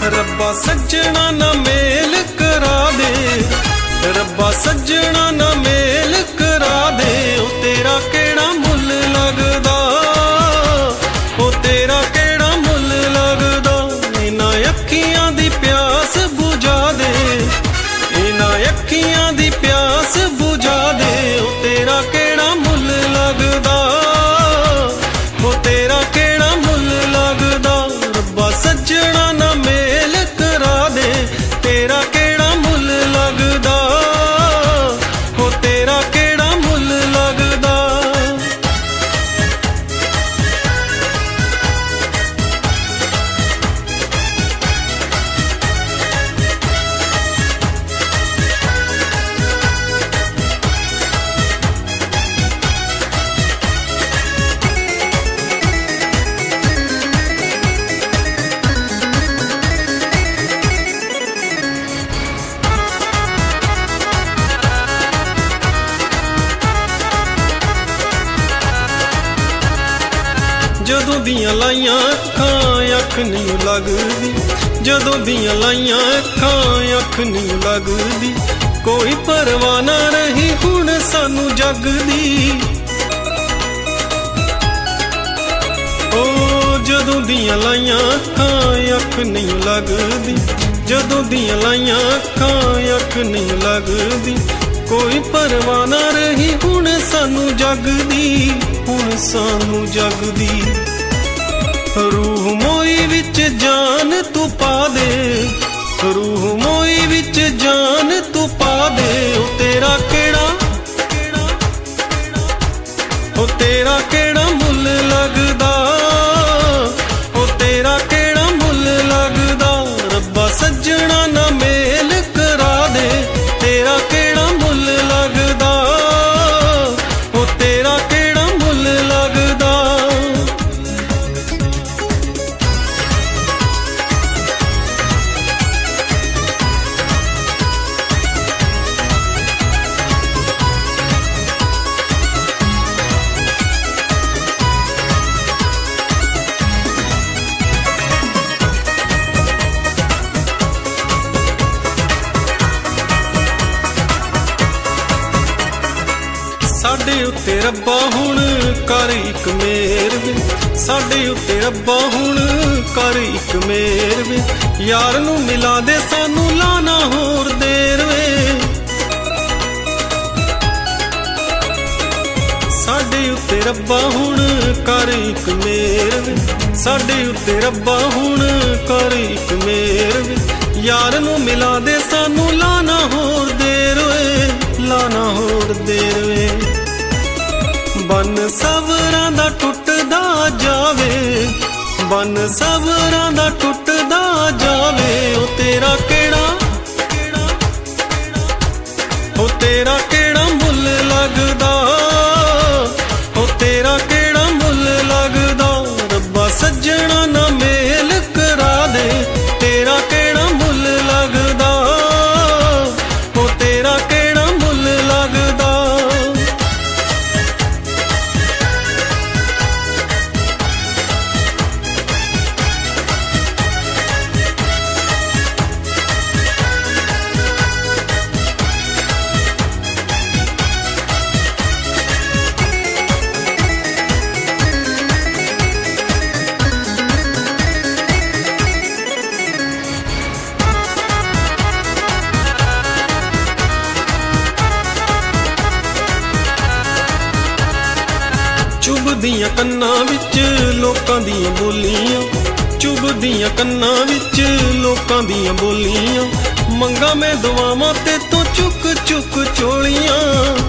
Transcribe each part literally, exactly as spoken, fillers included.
रब्बा सज्जणा ना मेल करा दे, रब्बा सज्जणा ना मेल करा दे। ओ तेरा केड़ा मुल लगदा, ओ तेरा केड़ा मुल लगदा। इन्हां अखियां दी प्यास बुझा दे, इन्हां अखियां दी प्यास बुझा दे। ओ तेरा केड़ा मुल लगदा, ओ तेरा केड़ा मुल लगदा। रब्बा सज्जणा ना मेल करा दे, तेरा केड़ा मुल लगदा, ओ तेरा केड़ा मुल लगदा। जदों दियां लाइयां अखां अख नहीं लगदी, जदों दियां लाइयां अखां अख नहीं लगदी। कोई परवाह ना रही हुण सानू जग दी। ओ जदों दियां लाइयां अखां अख नहीं लगदी, जदों दियां लाइयां अखां अख नहीं लगदी। कोई परवाह ना रही हुण सानू जग दी, हुण सानू जग दी। रूह मोई विच जान तू पा दे, रूह मोई विच जान तू पा दे। ओ तेरा केड़ा, ओ तेरा केड़ा मुल लगदा, ओ तेरा केड़ा मुल लगदा। रब्बा सज्जणा ना मेल करा दे, तेरा केड़ा मुल लगदा, ओ तेरा केड़ा मुल लगदा। साडे उत्ते रब्बा हुण कर इक मेहर वे, साडे उत्ते रब्बा हुण कर इक मेहर वे। यार नू मिला दे सानू लाना होर देर वे। साडे उत्ते रब्बा हुण कर इक मेहर वे, साडे उत्ते रब्बा हुण कर इक मेहर वे। यार नू मिला दे सानू लाना होर देर वे, लाना होर देर वे। बन सवरां दा टुटदा जावे, बन सवरां दा टुटदा जावे। ओ तेरा केड़ा, ओ तेरा केड़ा मुल लगदा, ओ तेरा केड़ा मुल लगदा। रब्बा सज्जणा ना मेल करा दे, तेरा केड़ा मुल लगदा, ओ तेरा केड़ा मुल लगदा। चुभदियां कन्नां विच लोकां दियां बोलियां, चुभदियां कन्नां विच लोकां दियां बोलियां। मंगा मैं दुआवां ते तो चुक चुक चोलियां।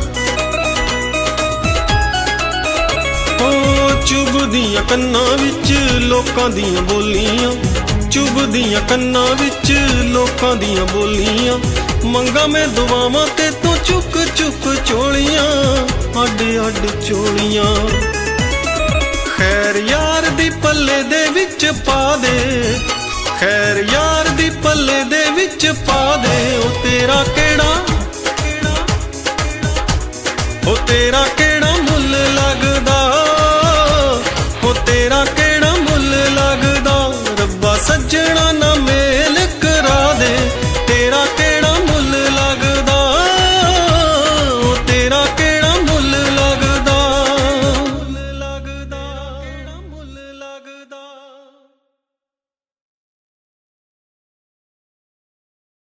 ओ चुभदियां कन्नां विच लोकां दियां बोलियां, चुभदियां कन्नां विच लोकां दियां बोलियां। मंगा मैं दुआवां ते तो चुक चुक चोलियां, अड अड चोलियां। खैर यार दी पल्ले दे विच पा दे, खैर यार दी पल्ले दे विच पा दे। ओ तेरा केड़ा, ओ तेरा केड़ा